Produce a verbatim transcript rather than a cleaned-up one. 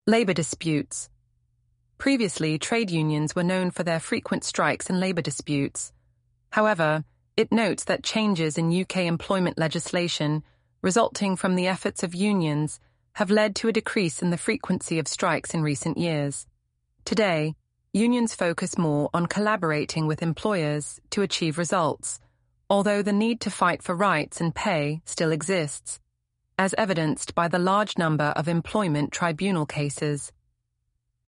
Labour disputes. Previously, trade unions were known for their frequent strikes and labour disputes. However, it notes that changes in U K employment legislation resulting from the efforts of unions have led to a decrease in the frequency of strikes in recent years. Today, unions focus more on collaborating with employers to achieve results, although the need to fight for rights and pay still exists, as evidenced by the large number of employment tribunal cases.